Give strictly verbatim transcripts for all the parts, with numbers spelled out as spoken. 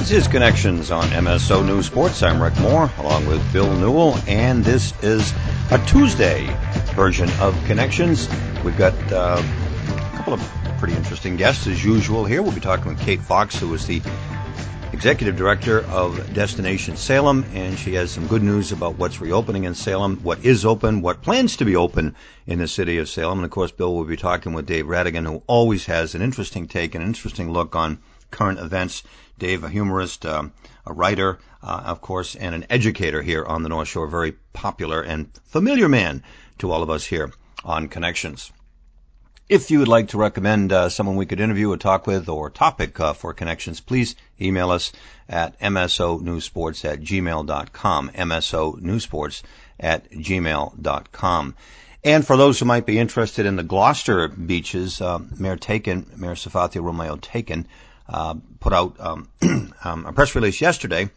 This is Connections on M S O News Sports. I'm Rick Moore, along with Bill Newell, and this is a Tuesday version of Connections. We've got uh, a couple of pretty interesting guests, as usual, here. We'll be talking with Kate Fox, who is the Executive Director of Destination Salem, and she has some good news about what's reopening in Salem, what is open, what plans to be open in the city of Salem. And, of course, Bill will be talking with Dave Radigan, who always has an interesting take, an interesting look on current events. Dave, a humorist, um, a writer, uh, of course, and an educator here on the North Shore, very popular and familiar man to all of us here on Connections. If you would like to recommend uh, someone we could interview or talk with or topic uh, for Connections, please email us at m s o news sports at gmail dot com, m s o news sports at gmail dot com. And for those who might be interested in the Gloucester beaches, uh, Mayor Taken, Mayor Safathia Romeo Taken, uh, put out um, um, a press release yesterday,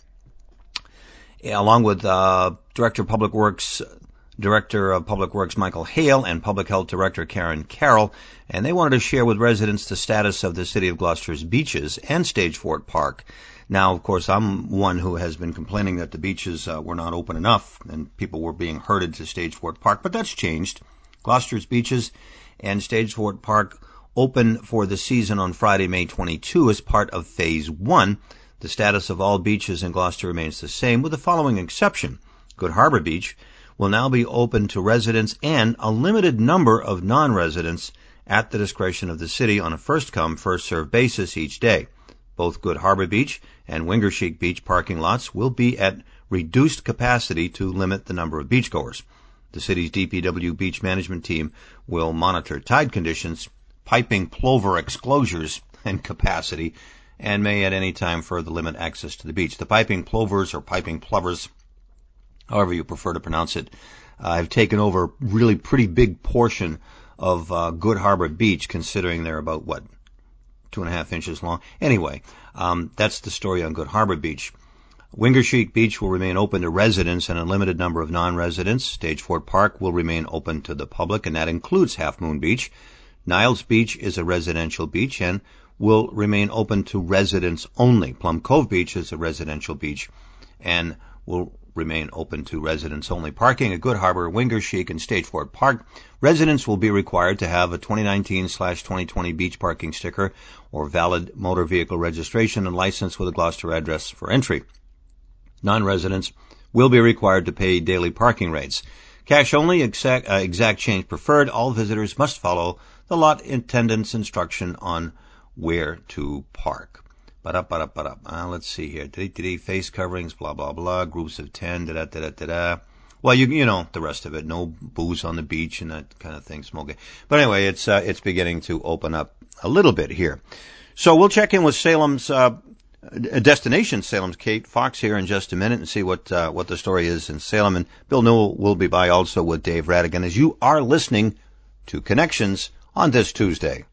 along with uh, Director of Public Works Director of Public Works Michael Hale and Public Health Director Karen Carroll, and they wanted to share with residents the status of the City of Gloucester's beaches and Stage Fort Park. Now, of course, I'm one who has been complaining that the beaches uh, were not open enough and people were being herded to Stage Fort Park, but that's changed. Gloucester's beaches and Stage Fort Park open for the season on Friday, May twenty-second as part of Phase one. The status of all beaches in Gloucester remains the same, with the following exception. Good Harbor Beach will now be open to residents and a limited number of non-residents at the discretion of the city on a first-come, first-served basis each day. Both Good Harbor Beach and Wingersheek Beach parking lots will be at reduced capacity to limit the number of beachgoers. The city's D P W beach management team will monitor tide conditions, piping plover exclosures, and capacity, and may at any time further limit access to the beach. The piping plovers or piping plovers, however you prefer to pronounce it, uh, have taken over a really pretty big portion of uh, Good Harbor Beach, considering they're about, what, two and a half inches long. Anyway, um, that's the story on Good Harbor Beach. Wingersheek Beach will remain open to residents and a limited number of non-residents. Stage Fort Park will remain open to the public, and that includes Half Moon Beach. Niles Beach is a residential beach and will remain open to residents only. Plum Cove Beach is a residential beach and will remain open to residents only. Parking at Good Harbor, Wingersheek, and Stage Fort Park, residents will be required to have a twenty nineteen twenty twenty beach parking sticker or valid motor vehicle registration and license with a Gloucester address for entry. Non-residents will be required to pay daily parking rates. Cash only, exact, uh, exact change preferred. All visitors must follow the lot attendant's instruction on where to park. Ba-da-ba-da-ba-da. Uh, let's see here. Today, face coverings, blah, blah, blah. Groups of ten, da-da-da-da-da-da. Well, you you know the rest of it. No booze on the beach and that kind of thing, smoking. But anyway, it's uh, it's beginning to open up a little bit here. So we'll check in with Salem's uh, destination, Salem's Kate Fox here in just a minute and see what uh, what the story is in Salem. And Bill Newell will be by also with Dave Radigan as you are listening to Connections on this Tuesday.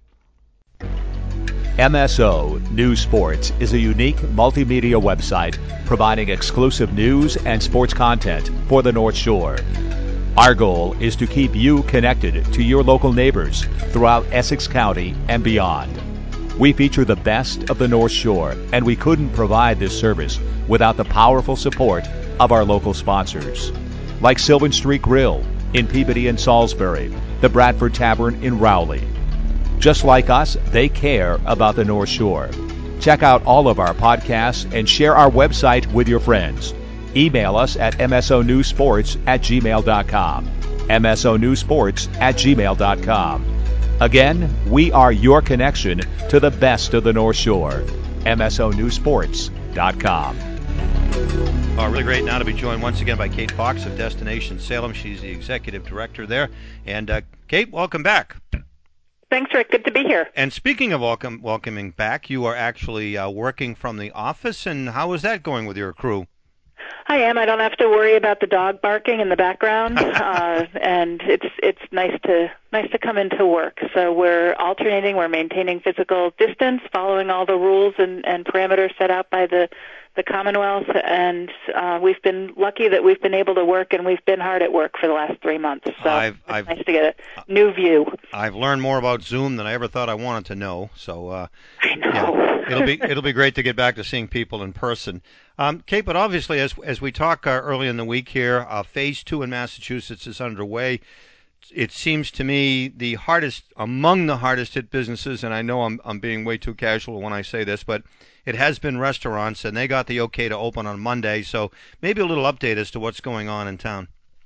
M S O News Sports is a unique multimedia website providing exclusive news and sports content for the North Shore. Our goal is to keep you connected to your local neighbors throughout Essex County and beyond. We feature the best of the North Shore, and we couldn't provide this service without the powerful support of our local sponsors, like Sylvan Street Grill in Peabody and Salisbury, the Bradford Tavern in Rowley. Just like us, they care about the North Shore. Check out all of our podcasts and share our website with your friends. Email us at m s o news sports at gmail dot com. m s o news sports at gmail dot com. Again, we are your connection to the best of the North Shore. m s o news sports dot com. Oh, really great now to be joined once again by Kate Fox of Destination Salem. She's the executive director there. And uh, Kate, welcome back. Thanks, Rick. Good to be here. And speaking of welcome, welcoming back, you are actually uh, working from the office, and how is that going with your crew? I am. I don't have to worry about the dog barking in the background, uh, and it's it's nice to nice to come into work. So we're alternating, we're maintaining physical distance, following all the rules and, and parameters set out by the, the Commonwealth, and uh, we've been lucky that we've been able to work, and we've been hard at work for the last three months. So I've, it's I've, nice to get a new view. I've learned more about Zoom than I ever thought I wanted to know. So uh, I know. yeah, it'll be it'll be great to get back to seeing people in person. Um, Kate, but obviously, as as we talk uh, early in the week here, uh, phase two in Massachusetts is underway. It seems to me the hardest, among the hardest hit businesses, and I know I'm I'm being way too casual when I say this, but it has been restaurants, and they got the okay to open on Monday. So maybe a little update as to what's going on in town.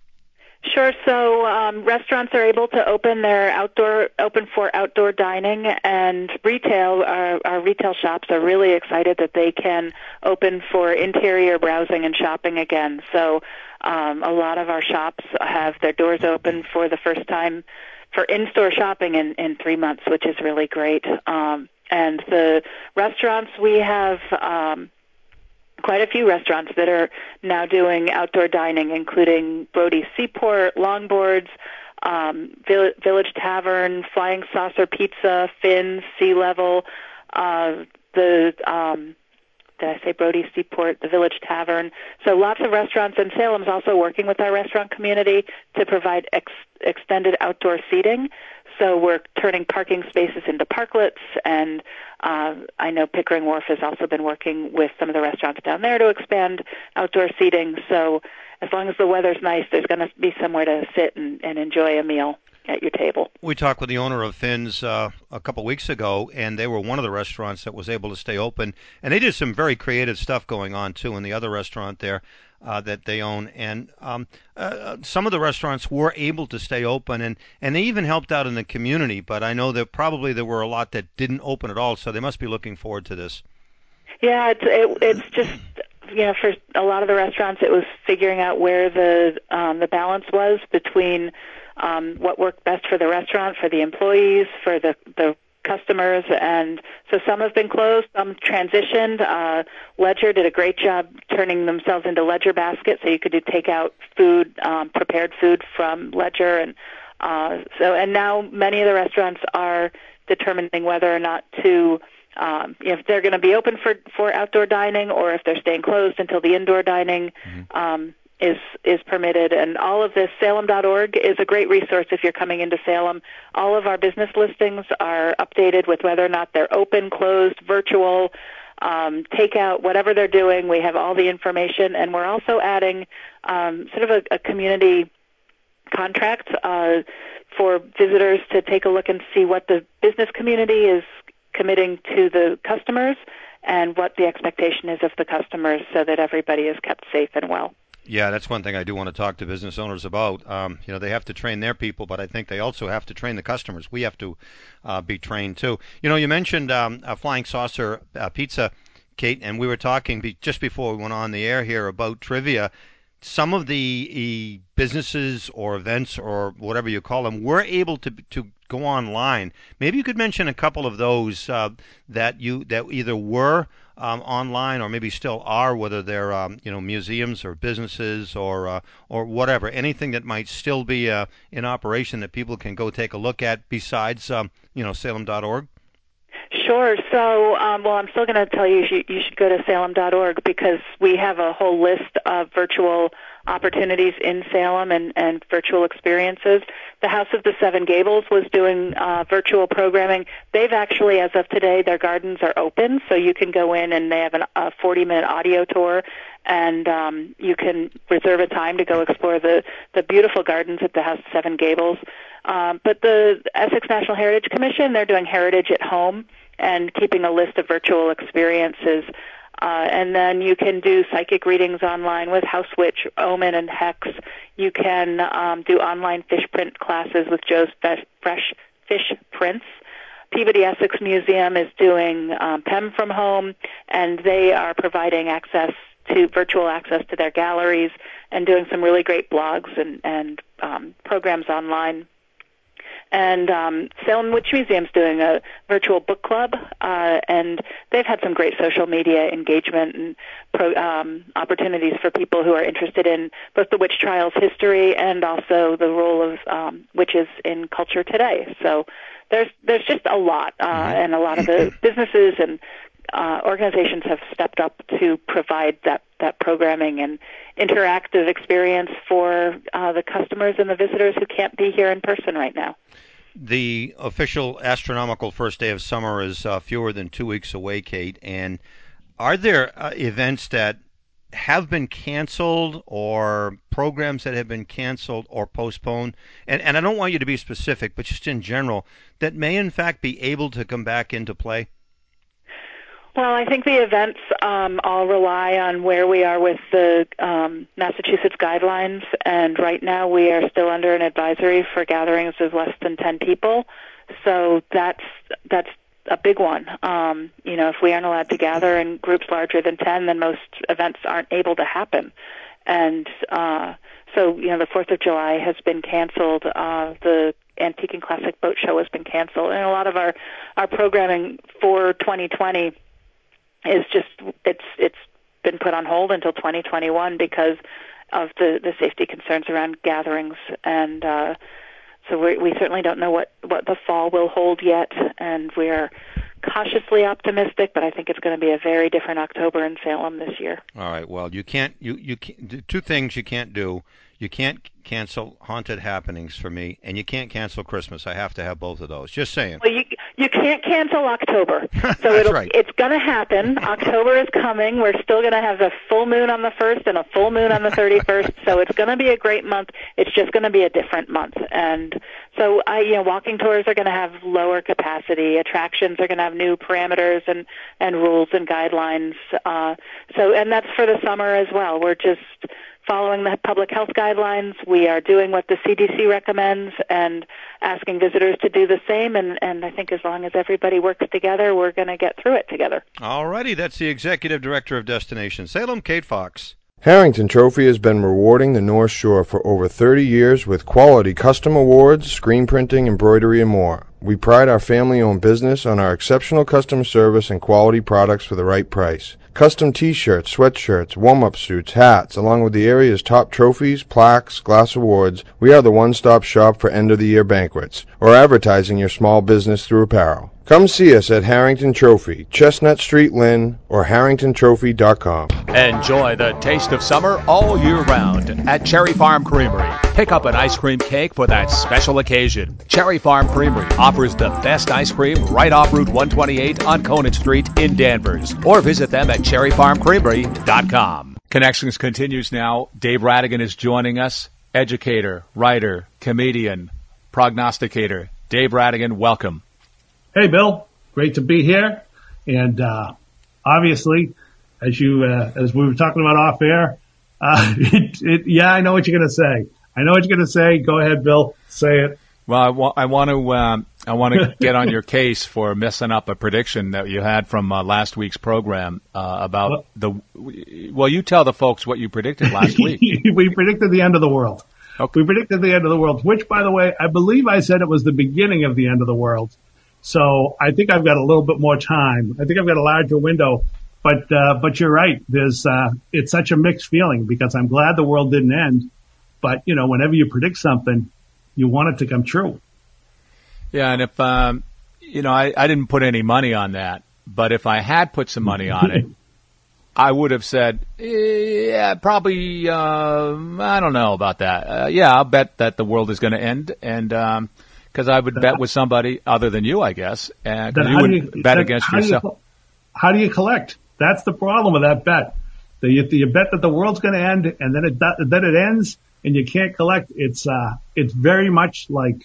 Sure. So um, restaurants are able to open their outdoor, open for outdoor dining, and retail. Our, our retail shops are really excited that they can open for interior browsing and shopping again. So um, a lot of our shops have their doors open for the first time for in-store shopping in, in three months, which is really great. Um, and the restaurants, we have um, quite a few restaurants that are now doing outdoor dining, including Brody's Seaport, Longboards, um, Village Tavern, Flying Saucer Pizza, Finn's, Sea Level, uh, the, um, did I say Brody's Seaport, the Village Tavern. So lots of restaurants, and Salem's also working with our restaurant community to provide ex- extended outdoor seating. So we're turning parking spaces into parklets, and uh, I know Pickering Wharf has also been working with some of the restaurants down there to expand outdoor seating. So as long as the weather's nice, there's going to be somewhere to sit and, and enjoy a meal at your table. We talked with the owner of Finn's uh, a couple weeks ago, and they were one of the restaurants that was able to stay open. And they did some very creative stuff going on, too, in the other restaurant there uh, that they own. And um, uh, some of the restaurants were able to stay open, and, and they even helped out in the community. But I know that probably there were a lot that didn't open at all, so they must be looking forward to this. Yeah, it's, it, it's just... You know, for a lot of the restaurants, it was figuring out where the um, the balance was between um, what worked best for the restaurant, for the employees, for the, the customers, and so some have been closed, some transitioned. Uh, Ledger did a great job turning themselves into Ledger baskets, so you could do takeout food, um, prepared food from Ledger, and uh, so and now many of the restaurants are determining whether or not to. Um, if they're going to be open for, for outdoor dining, or if they're staying closed until the indoor dining mm-hmm. um, is is permitted. And all of this, Salem dot org is a great resource if you're coming into Salem. All of our business listings are updated with whether or not they're open, closed, virtual, um, takeout, whatever they're doing. We have all the information, and we're also adding um, sort of a, a community contract uh, for visitors to take a look and see what the business community is committing to the customers and what the expectation is of the customers, so that everybody is kept safe and well. Yeah, that's one thing I do want to talk to business owners about. Um, you know, they have to train their people, but I think they also have to train the customers. We have to uh, be trained too. You know, you mentioned um, a Flying Saucer uh, Pizza, Kate, and we were talking be- just before we went on the air here about trivia. Some of the uh, businesses or events or whatever you call them were able to to go online. Maybe you could mention a couple of those uh, that you that either were um, online or maybe still are, whether they're um, you know museums or businesses or uh, or whatever. Anything that might still be uh, in operation that people can go take a look at besides um, you know Salem dot org. Sure. So, um, well, I'm still going to tell you you should, you should go to Salem dot org because we have a whole list of virtual opportunities in Salem and, and virtual experiences. The House of the Seven Gables was doing uh, virtual programming. They've actually, as of today, their gardens are open, so you can go in and they have an, a forty-minute audio tour, and um, you can reserve a time to go explore the, the beautiful gardens at the House of Seven Gables. Um, but the Essex National Heritage Commission, they're doing Heritage at Home and keeping a list of virtual experiences. Uh, and then you can do psychic readings online with House Witch, Omen, and Hex. You can um, do online fish print classes with Joe's Fresh Fish Prints. Peabody Essex Museum is doing um, P E M from home, and they are providing access to virtual access to their galleries and doing some really great blogs and, and um, programs online. And um, Salem Witch Museum's doing a virtual book club, uh, and they've had some great social media engagement and pro, um, opportunities for people who are interested in both the witch trials history and also the role of um, witches in culture today. So there's there's just a lot, uh, mm-hmm. and a lot of the businesses and uh, organizations have stepped up to provide that, that programming and interactive experience for uh, the customers and the visitors who can't be here in person right now. The official astronomical first day of summer is uh, fewer than two weeks away, Kate. And are there uh, events that have been canceled or programs that have been canceled or postponed? And, and I don't want you to be specific, but just in general, that may in fact be able to come back into play? Well, I think the events um, all rely on where we are with the um, Massachusetts guidelines, and right now we are still under an advisory for gatherings of less than ten people. So that's that's a big one. Um, you know, if we aren't allowed to gather in groups larger than ten, then most events aren't able to happen. And uh, so, you know, the Fourth of July has been canceled. Uh, the Antique and Classic Boat Show has been canceled, and a lot of our our programming for twenty twenty. Is just it's it's been put on hold until twenty twenty-one because of the, the safety concerns around gatherings, and uh, so we we certainly don't know what, what the fall will hold yet, and we're cautiously optimistic, but I think it's going to be a very different October in Salem this year. All right. Well, you can't you you can't, two things you can't do. You can't cancel haunted happenings for me, and you can't cancel Christmas. I have to have both of those. Just saying. Well, you you can't cancel October. So it'll, right. It's going to happen. October is coming. We're still going to have a full moon on the first and a full moon on the thirty-first. So it's going to be a great month. It's just going to be a different month. And so, I, you know, walking tours are going to have lower capacity. Attractions are going to have new parameters and, and rules and guidelines. Uh, so, and that's for the summer as well. We're just following the public health guidelines. We are doing what the C D C recommends and asking visitors to do the same. And, and I think as long as everybody works together, we're going to get through it together. All righty. That's the Executive Director of Destination Salem, Kate Fox. Harrington Trophy has been rewarding the North Shore for over thirty years with quality custom awards, screen printing, embroidery, and more. We pride our family-owned business on our exceptional customer service and quality products for the right price. Custom T-shirts, sweatshirts, warm-up suits, hats, along with the area's top trophies, plaques, glass awards, we are the one-stop shop for end-of-the-year banquets or advertising your small business through apparel. Come see us at Harrington Trophy, Chestnut Street, Lynn, or harrington trophy dot com. Enjoy the taste of summer all year round at Cherry Farm Creamery. Pick up an ice cream cake for that special occasion. Cherry Farm Creamery offers the best ice cream right off Route one twenty-eight on Conant Street in Danvers. Or visit them at cherry farm creamery dot com. Connections continues now. Dave Radigan is joining us. Educator, writer, comedian, prognosticator. Dave Radigan, welcome. Hey, Bill. Great to be here. And uh, obviously, as you uh, as we were talking about off air, uh, it, it, yeah, I know what you're going to say. I know what you're going to say. Go ahead, Bill. Say it. Well, I, wa- I want to um, I want to get on your case for messing up a prediction that you had from uh, last week's program uh, about well, the. Well, you tell the folks what you predicted last week. We predicted the end of the world. Okay. We predicted the end of the world, which, by the way, I believe I said it was the beginning of the end of the world. So I think I've got a little bit more time. I think I've got a larger window. But uh, but you're right. There's uh, it's such a mixed feeling because I'm glad the world didn't end. But you know, whenever you predict something, you want it to come true. Yeah, and if um, you know, I, I didn't put any money on that, but if I had put some money on it, I would have said, yeah, probably. Uh, I don't know about that. Uh, yeah, I'll bet that the world is going to end, and um, because I would bet with somebody other than you, I guess, and you would you, bet against how yourself. Do you, how do you collect? That's the problem with that bet. The, you, you bet that the world's going to end, and then it then it ends, and you can't collect. It's uh, it's very much like,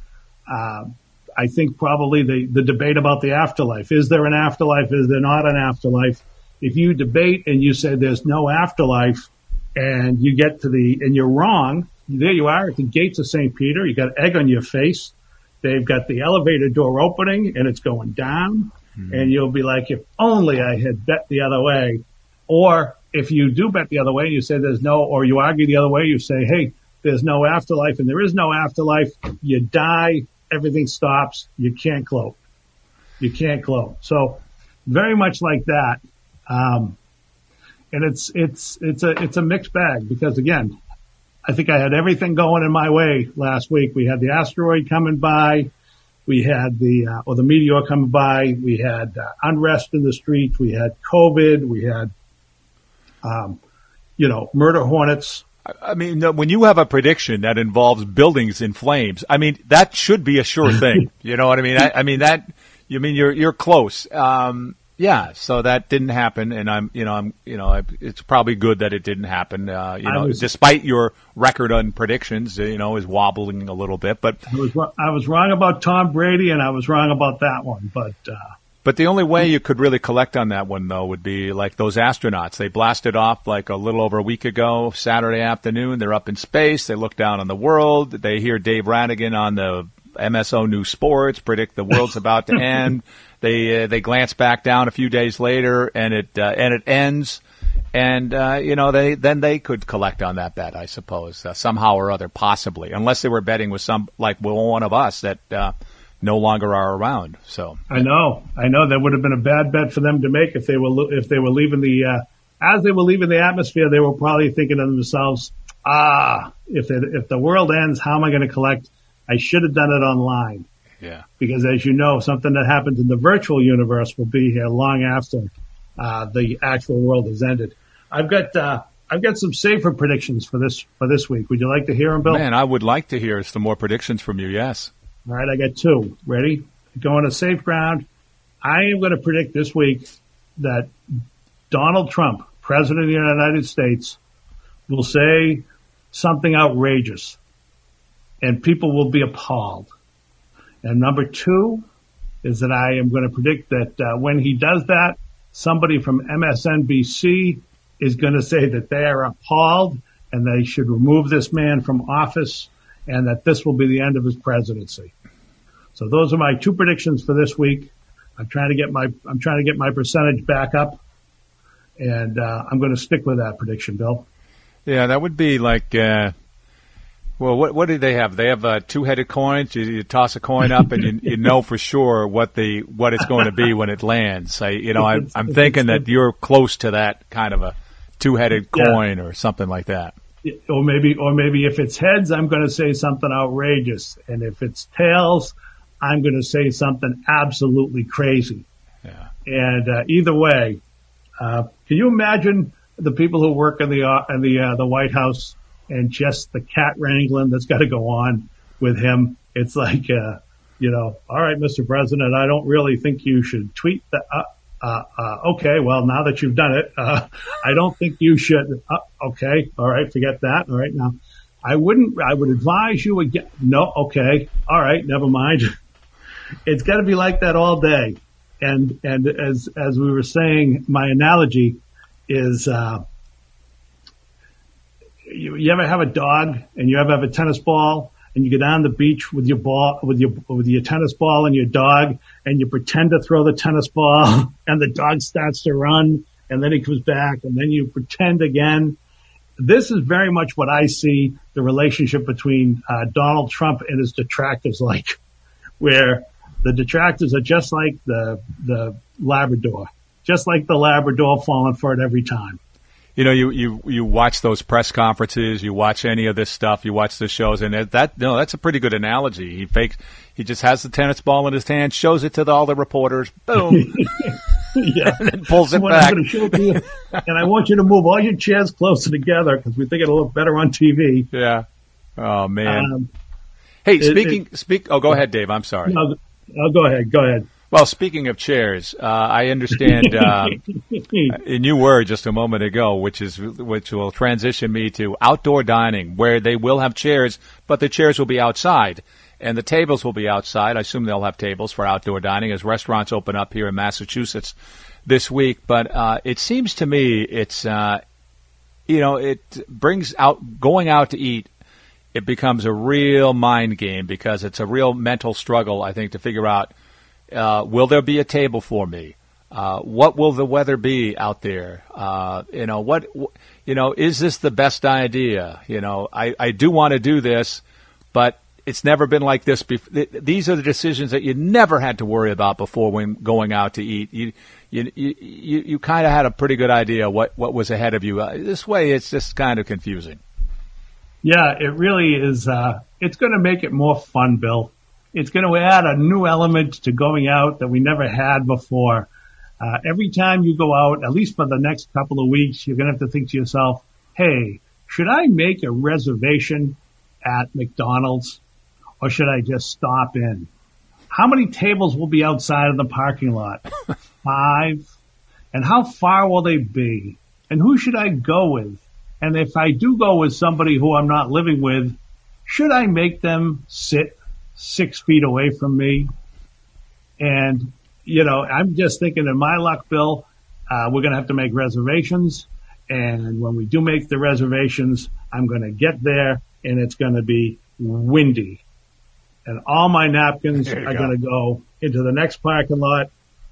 uh, I think probably the the debate about the afterlife. Is there an afterlife? Is there not an afterlife? If you debate and you say there's no afterlife, and you get to the and you're wrong, there you are at the gates of Saint Peter. You got egg on your face. They've got the elevator door opening, and it's going down. Mm-hmm. And you'll be like, if only I had bet the other way. Or if you do bet the other way, you say there's no, or you argue the other way, you say, hey, there's no afterlife and there is no afterlife. You die everything stops. You can't gloat. You can't gloat. So very much like that. Um, and it's, it's, it's a, it's a mixed bag because again, I think I had everything going in my way last week. We had the asteroid coming by. We had the, uh, or the meteor coming by. We had uh, unrest in the streets. We had COVID. We had, um, you know, murder hornets. I mean, when you have a prediction that involves buildings in flames, I mean, that should be a sure thing. You know what I mean? I, I mean, that, you mean you're, you're close. Um, yeah, so that didn't happen, and I'm, you know, I'm, you know, I, it's probably good that it didn't happen. Uh, you know, was, despite your record on predictions, you know, is wobbling a little bit, but I was, I was wrong about Tom Brady, and I was wrong about that one, but. Uh, But the only way you could really collect on that one, though, would be like those astronauts. They blasted off like a little over a week ago, Saturday afternoon. They're up in space. They look down on the world. They hear Dave Radigan on the M S O News Sports predict the world's about to end. They uh, they glance back down a few days later, and it uh, and it ends. And uh, you know, they then they could collect on that bet, I suppose, uh, somehow or other, possibly, unless they were betting with some like one of us that. Uh, no longer are around. So I know, I know that would have been a bad bet for them to make if they were, if they were leaving the, uh, as they were leaving the atmosphere, they were probably thinking to themselves, ah, if it, if the world ends, how am I going to collect? I should have done it online. Yeah. Because as you know, something that happens in the virtual universe will be here long after, uh, the actual world has ended. I've got, uh, I've got some safer predictions for this, for this week. Would you like to hear them, Bill? Man, I would like to hear some more predictions from you. Yes. All right, I got two. Ready? Going to safe ground. I am going to predict this week that Donald Trump, President of the United States, will say something outrageous, and people will be appalled. And number two is that I am going to predict that uh, when he does that, somebody from M S N B C is going to say that they are appalled and they should remove this man from office, and that this will be the end of his presidency. So those are my two predictions for this week. I'm trying to get my I'm trying to get my percentage back up, and uh, I'm going to stick with that prediction, Bill. Yeah, that would be like, uh, well, what what do they have? They have uh, two-headed coins. You, you toss a coin up, and you, you know for sure what the what it's going to be when it lands. I, you know, I, I'm thinking that you're close to that kind of a two-headed coin yeah. or something like that. Or maybe, or maybe if it's heads, I'm going to say something outrageous. And if it's tails, I'm going to say something absolutely crazy. Yeah. And, uh, either way, uh, can you imagine the people who work in the, uh, in the, uh, the White House and just the cat wrangling that's got to go on with him? It's like, uh, you know, all right, Mister President, I don't really think you should tweet that. Uh, Uh, uh, okay, well, now that you've done it, uh, I don't think you should. Uh, okay, all right, forget that. All right, now, I wouldn't, I would advise you again. No, okay, all right, never mind. It's got to be like that all day. And, and as, as we were saying, my analogy is, uh, you, you ever have a dog and you ever have a tennis ball? And you go down the beach with your ball, with your, with your tennis ball and your dog, and you pretend to throw the tennis ball, and the dog starts to run, and then he comes back, and then you pretend again. This is very much what I see the relationship between uh, Donald Trump and his detractors like, where the detractors are just like the the Labrador, just like the Labrador falling for it every time. You know, you, you, you watch those press conferences, you watch any of this stuff, you watch the shows, and that, that no, that's a pretty good analogy. He fakes, he just has the tennis ball in his hand, shows it to the, all the reporters, boom, yeah, and then pulls it what back. I'm going to show it to you, and I want you to move all your chairs closer together because we think it'll look better on T V. Yeah. Oh man. Um, hey, it, speaking, it, speak. Oh, go ahead, Dave. I'm sorry. No, oh, go ahead. Go ahead. Well, speaking of chairs, uh, I understand, uh, and you were just a moment ago, which is, which will transition me to outdoor dining, where they will have chairs, but the chairs will be outside, and the tables will be outside. I assume they'll have tables for outdoor dining as restaurants open up here in Massachusetts this week. But, uh, it seems to me it's, uh, you know, it brings out, going out to eat, it becomes a real mind game because it's a real mental struggle, I think, to figure out, Uh, will there be a table for me? Uh, what will the weather be out there? Uh, you know, what, you know, is this the best idea? You know, I, I do want to do this, but it's never been like this before. These are the decisions that you never had to worry about before when going out to eat. You you you you, you kind of had a pretty good idea what what was ahead of you. Uh, this way, it's just kind of confusing. Yeah, it really is. Uh, it's going to make it more fun, Bill. It's going to add a new element to going out that we never had before. Uh, every time you go out, at least for the next couple of weeks, you're going to have to think to yourself, hey, should I make a reservation at McDonald's or should I just stop in? How many tables will be outside of the parking lot? Five. And how far will they be? And who should I go with? And if I do go with somebody who I'm not living with, should I make them sit six feet away from me? And, you know, I'm just thinking in my luck, Bill, uh, we're going to have to make reservations. And when we do make the reservations, I'm going to get there and it's going to be windy. And all my napkins are going to go into the next parking lot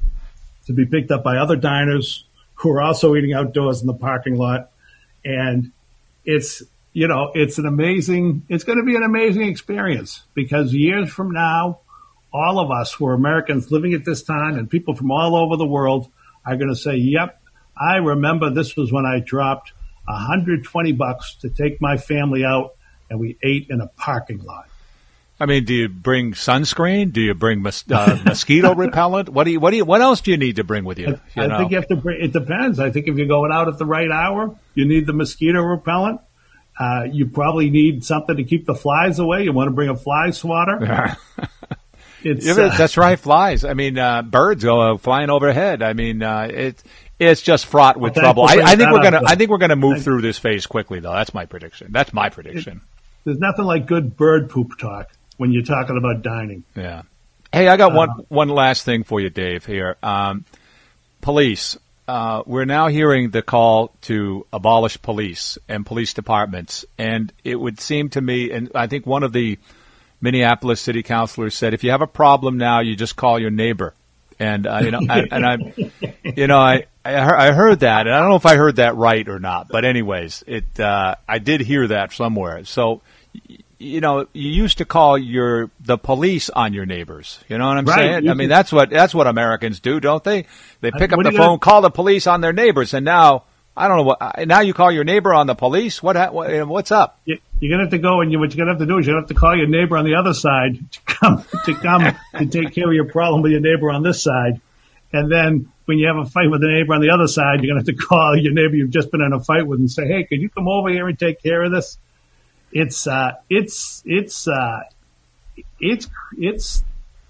to be picked up by other diners who are also eating outdoors in the parking lot. And it's, you know, it's an amazing, it's going to be an amazing experience because years from now, all of us who are Americans living at this time and people from all over the world are going to say, yep, I remember this was when I dropped one hundred twenty bucks to take my family out and we ate in a parking lot. I mean, do you bring sunscreen? Do you bring mos- uh, mosquito repellent? What do you? What do you? What else do you need to bring with you? I, you I know? think you have to bring. It depends. I think if you're going out at the right hour, you need the mosquito repellent. Uh, you probably need something to keep the flies away. You want to bring a fly swatter. It's, yeah, uh, that's right, flies. I mean, uh, birds go uh, flying overhead. I mean, uh, it's it's just fraught with well, trouble. I, I think we're gonna. Up, I think we're gonna move Thanks. through this phase quickly, though. That's my prediction. That's my prediction. It, there's nothing like good bird poop talk when you're talking about dining. Yeah. Hey, I got uh, one one last thing for you, Dave. Here, um, police. Uh, we're now hearing the call to abolish police and police departments, and it would seem to me, and I think one of the Minneapolis city councilors said, if you have a problem now, you just call your neighbor. And, uh, you know, I, and I, you know, I, I heard that, and I don't know if I heard that right or not, but anyways, it, uh, I did hear that somewhere. So, you know, you used to call your, the police on your neighbors. You know what I'm right. saying? You I mean, can, that's what, that's what Americans do, don't they? They pick up the phone, gonna, call the police on their neighbors, and now, I don't know what, now you call your neighbor on the police? What, what what's up? You're going to have to go, and you, what you're going to have to do is you're going to have to call your neighbor on the other side to come to come to take care of your problem with your neighbor on this side. And then when you have a fight with the neighbor on the other side, you're going to have to call your neighbor you've just been in a fight with and say, hey, could you come over here and take care of this? It's, uh, it's, it's, uh, it's, it's,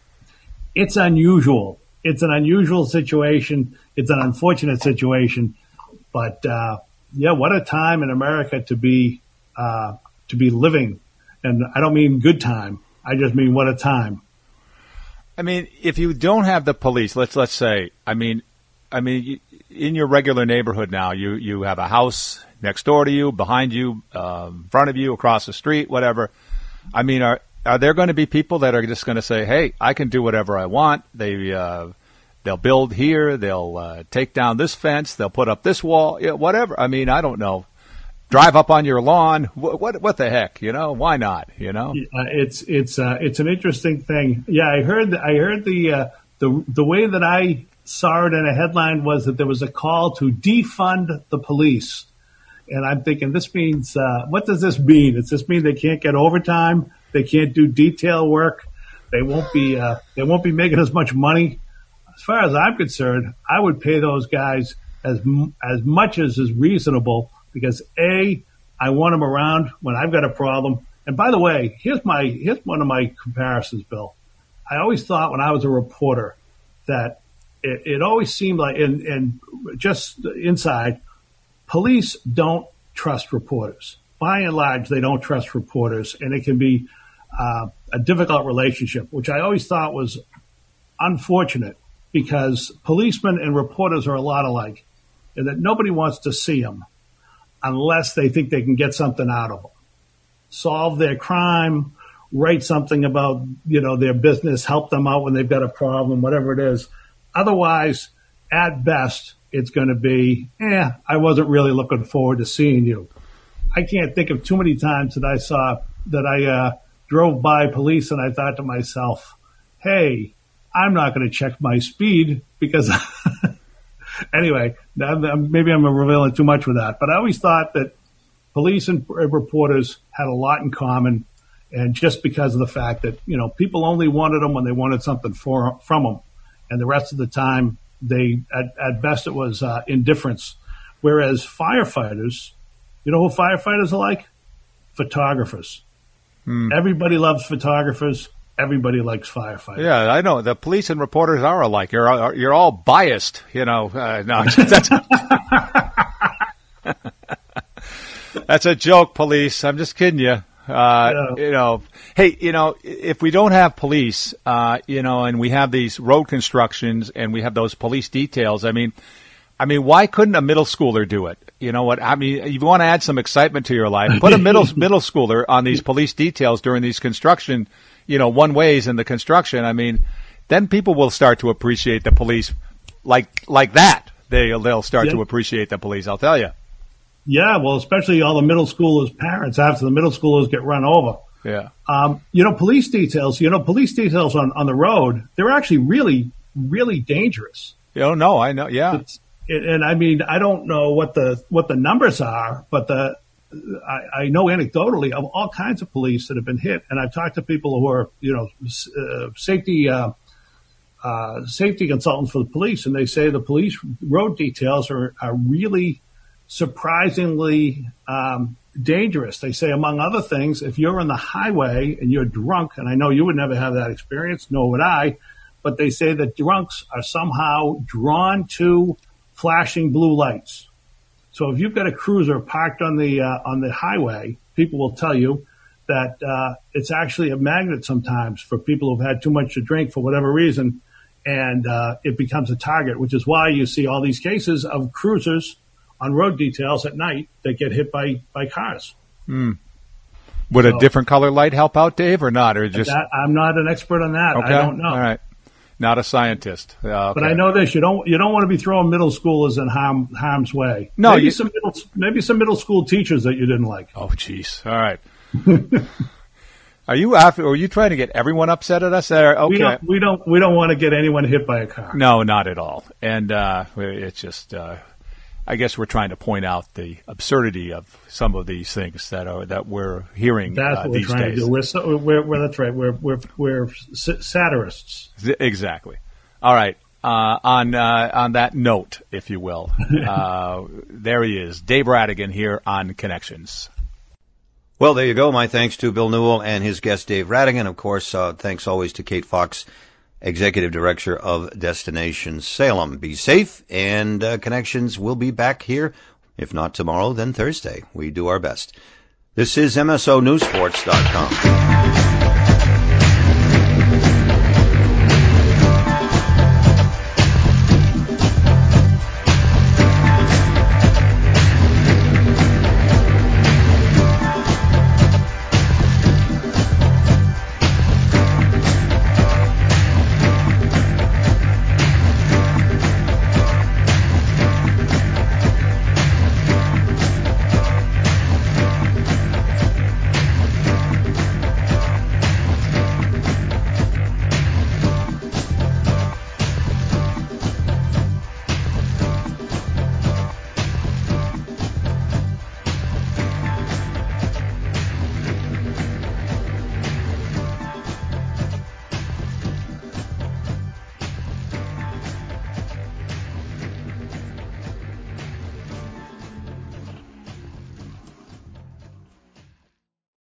it's unusual. It's an unusual situation. It's an unfortunate situation. But, uh, yeah, what a time in America to be, uh, to be living. And I don't mean good time. I just mean what a time. I mean, if you don't have the police, let's, let's say, I mean, I mean, in your regular neighborhood now, you, you have a house next door to you, behind you, uh, in front of you, across the street, whatever. I mean, are, are there going to be people that are just going to say, hey, I can do whatever I want? They, uh, They'll build here. They'll uh, take down this fence. They'll put up this wall. You know, whatever. I mean, I don't know. Drive up on your lawn. What? What, what the heck? You know? Why not? You know? Uh, it's it's uh, it's an interesting thing. Yeah, I heard. I heard the uh, the the way that I saw it in a headline was that there was a call to defund the police, and I'm thinking this means uh, what does this mean? Does this mean they can't get overtime? They can't do detail work? They won't be uh, they won't be making as much money? As far as I'm concerned, I would pay those guys as as much as is reasonable because A, I want them around when I've got a problem. And by the way, here's my here's one of my comparisons, Bill. I always thought when I was a reporter that it, it always seemed like, and, and just inside, police don't trust reporters. By and large, they don't trust reporters, and it can be uh, a difficult relationship, which I always thought was unfortunate. Because policemen and reporters are a lot alike, and that nobody wants to see them unless they think they can get something out of them. Solve their crime, write something about, you know, their business, help them out when they've got a problem, whatever it is. Otherwise, at best, it's going to be, eh, I wasn't really looking forward to seeing you. I can't think of too many times that I saw that I uh, drove by police, and I thought to myself, hey, I'm not going to check my speed because anyway, maybe I'm revealing too much with that, but I always thought that police and reporters had a lot in common, and just because of the fact that, you know, people only wanted them when they wanted something for, from them, and the rest of the time, they at, at best it was uh, indifference. Whereas firefighters, you know who firefighters are like? Photographers. Hmm. Everybody loves photographers. Everybody likes firefighters. Yeah, I know. The police and reporters are alike. You're you're all biased, you know. Uh, no, that's that's a joke, police. I'm just kidding you. Uh, yeah. You know, hey, you know, if we don't have police, uh, you know, and we have these road constructions and we have those police details, I mean, I mean, why couldn't a middle schooler do it? You know what? I mean, you want to add some excitement to your life, put a middle middle schooler on these police details during these construction, you know, one ways in the construction. I mean, then people will start to appreciate the police like like that. They they'll start yeah. to appreciate the police. I'll tell you. Yeah, well, especially all the middle schoolers' parents after the middle schoolers get run over. Yeah. Um, you know, police details. You know, police details on on the road. They're actually really really dangerous. Oh no, I know. Yeah. It's, And I mean, I don't know what the what the numbers are, but the I, I know anecdotally of all kinds of police that have been hit, and I've talked to people who are, you know, uh, safety uh, uh, safety consultants for the police, and they say the police road details are are really surprisingly um, dangerous. They say, among other things, if you're on the highway and you're drunk, and I know you would never have that experience, nor would I, but they say that drunks are somehow drawn to flashing blue lights. So if you've got a cruiser parked on the uh, on the highway, people will tell you that uh, it's actually a magnet sometimes for people who've had too much to drink for whatever reason, and uh, it becomes a target, which is why you see all these cases of cruisers on road details at night that get hit by, by cars. Mm. Would so, a different color light help out, Dave, or not? Or just that, I'm not an expert on that. Okay. I don't know. All right. Not a scientist. Uh, okay. But I know this: you don't you don't want to be throwing middle schoolers in harm, harm's way. No, maybe you, some middle, maybe some middle school teachers that you didn't like. Oh, jeez. All right. Are you after? Are you trying to get everyone upset at us? There? Okay. We don't. We don't. We don't want to get anyone hit by a car. No, not at all. And uh, it's just. Uh, I guess we're trying to point out the absurdity of some of these things that are that we're hearing. That's uh, what we're these trying days. to do. We're, so, we're, we're that's right. We're we're we're satirists. Exactly. All right. Uh, on uh, on that note, if you will, uh, there he is, Dave Radigan here on Connections. Well, there you go. My thanks to Bill Newell and his guest Dave Radigan. Of course, uh, thanks always to Kate Fox, Executive Director of Destination Salem. Be safe, and uh, Connections will be back here. If not tomorrow, then Thursday. We do our best. This is M S O News Sports dot com.